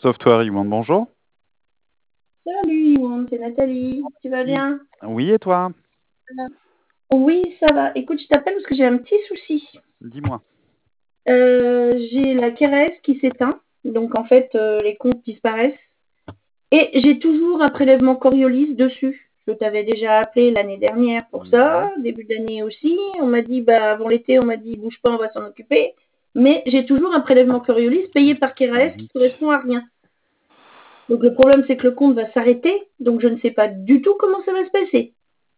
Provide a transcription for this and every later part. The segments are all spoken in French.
Software Iwan, bonjour. Salut Yvonne, c'est Nathalie, tu vas bien? Oui, et toi? Oui, ça va. Écoute, je t'appelle parce que j'ai un petit souci. Dis-moi. J'ai la KRS qui s'éteint, donc en fait les comptes disparaissent. Et j'ai toujours un prélèvement Coriolis dessus. Je t'avais déjà appelé l'année dernière pour ça, début d'année aussi. On m'a dit, avant l'été, on m'a dit, bouge pas, on va s'en occuper. Mais j'ai toujours un prélèvement Coriolis payé par KRS qui correspond à rien. Donc le problème, c'est que le compte va s'arrêter, donc je ne sais pas du tout comment ça va se passer.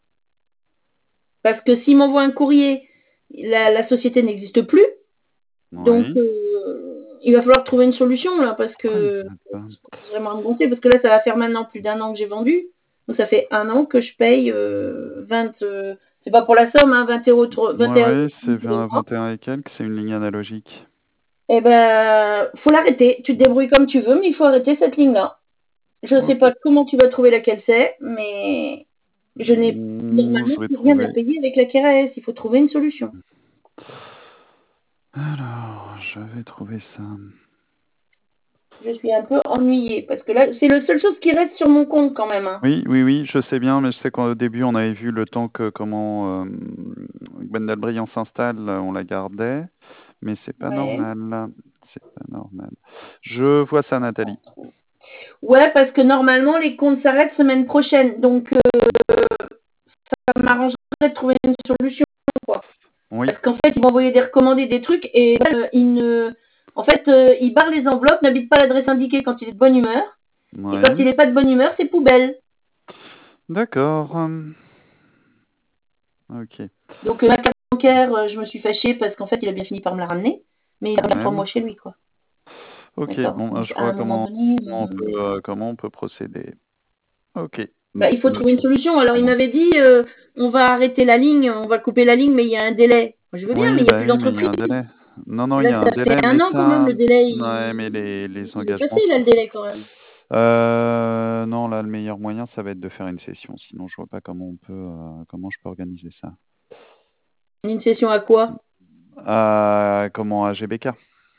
Parce que s'il m'envoie un courrier, la société n'existe plus. Donc, Oui. il va falloir trouver une solution, là, parce que je commence vraiment à me gonfler, parce que là, ça va faire maintenant plus d'1 an que j'ai vendu. Donc, ça fait 1 an que je paye 20... c'est pas pour la somme, hein, 20 euros. 21 Oui, c'est euros. 21 et quelques, c'est une ligne analogique. Eh ben, faut l'arrêter. Tu te débrouilles comme tu veux, mais il faut arrêter cette ligne-là. Je ne sais pas comment tu vas trouver laquelle c'est, mais je n'ai normalement Je vais plus rien à trouver. payer avec la KRS. Il faut trouver une solution. Alors, je vais trouver ça. Je suis un peu ennuyée parce que là, c'est la seule chose qui reste sur mon compte quand même. Hein. Oui, je sais bien, mais je sais qu'au début, on avait vu le temps que Gwendelbriand s'installe, on la gardait, mais c'est pas Ouais. normal. C'est pas normal. Je vois ça, Nathalie. Ouais, parce que normalement, les comptes s'arrêtent semaine prochaine. Donc, ça m'arrangerait de trouver une solution. Quoi. Oui. Parce qu'en fait, ils vont envoyer des recommandés, des trucs, et en fait, il barre les enveloppes, n'habite pas l'adresse indiquée quand il est de bonne humeur. Et quand il n'est pas de bonne humeur, c'est poubelle. D'accord. Ok. Donc, ma carte bancaire, je me suis fâchée parce qu'en fait, il a bien fini par me la ramener. Mais il a rien pour moi chez lui, quoi. Ok, bon, Donc, je à vois un moment donné, comment on peut procéder. Ok. il faut trouver une solution. Alors, il m'avait dit, on va arrêter la ligne, on va couper la ligne, mais il y a un délai. Moi, je veux bien, mais il n'y a plus Oui, mais il y a d'entreprise. un délai. Non, il Là, y a un ça fait délai, mais 1 an quand même, ça. le délai. Ouais, mais les Il est engagements passé, là, sont. le délai, quand même. Non, là, le meilleur moyen, ça va être de faire une session. Sinon, je vois pas comment je peux organiser ça. Une session à quoi? Comment à GBK?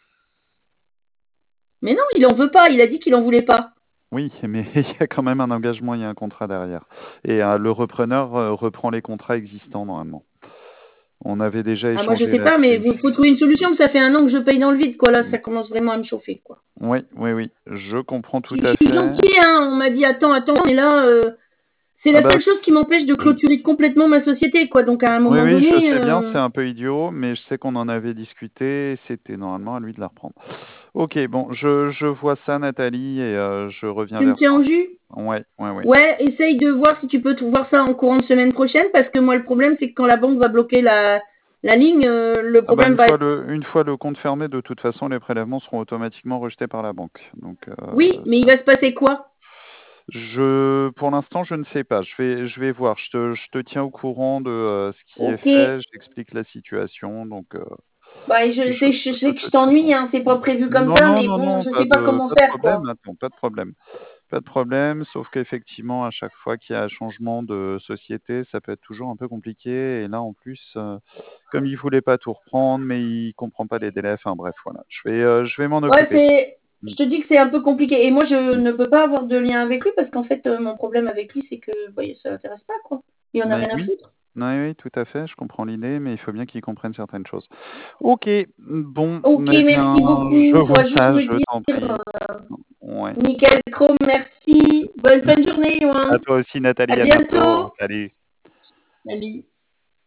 Mais non, il en veut pas. Il a dit qu'il en voulait pas. Oui, mais il y a quand même un engagement, il y a un contrat derrière. Et le repreneur reprend les contrats existants normalement. On avait déjà Ah, moi, je échangé sais pas, mais là-dessus. il faut trouver une solution. Ça fait 1 an que je paye dans le vide, quoi. Là, ça commence vraiment à me chauffer, quoi. Oui, je comprends tout Je à suis fait. gentille, hein. On m'a dit, attends, mais là, c'est la seule chose qui m'empêche de clôturer complètement ma société, quoi. Donc, à un moment Oui, je donné. sais bien, c'est un peu idiot, mais je sais qu'on en avait discuté, c'était normalement à lui de la reprendre. Ok, bon, je vois ça, Nathalie, et je reviens Tu me vers tiens toi. au jus? Ouais. Ouais, essaye de voir si tu peux voir ça en courant de semaine prochaine, parce que moi, le problème, c'est que quand la banque va bloquer la ligne, le Ah bah problème va être... une fois le compte fermé, de toute façon, les prélèvements seront automatiquement rejetés par la banque. Donc Oui, mais il ça. va se passer quoi? Pour l'instant, je ne sais pas. Je vais voir. Je te tiens au courant de ce qui est Ok. fait. J'explique la situation. Donc, Je sais que te je tiens au t'ennuie, courant. hein, c'est pas prévu comme Non, ça, non, mais non, bon, non, je sais pas comment pas de faire, problème. quoi. Attends, pas de problème. Pas de problème, sauf qu'effectivement, à chaque fois qu'il y a un changement de société, ça peut être toujours un peu compliqué. Et là, en plus, comme il voulait pas tout reprendre, mais il comprend pas les délais. Enfin bref, voilà. Je vais m'en occuper. Je te dis que c'est un peu compliqué. Et moi, je ne peux pas avoir de lien avec lui parce qu'en fait, mon problème avec lui, c'est que ça l'intéresse pas, quoi. Il en a Mais rien à oui. foutre. Oui, tout à fait, je comprends l'idée, mais il faut bien qu'il comprenne certaines choses. Ok, bon, Ok, eh bien, merci je beaucoup. vois Toi, juste ça, me je dire, t'en prie. Ouais. nickel, Chrome, merci. Bonne fin de journée, À Yoann. toi aussi, À Nathalie, à bientôt. bientôt. Salut. Salut.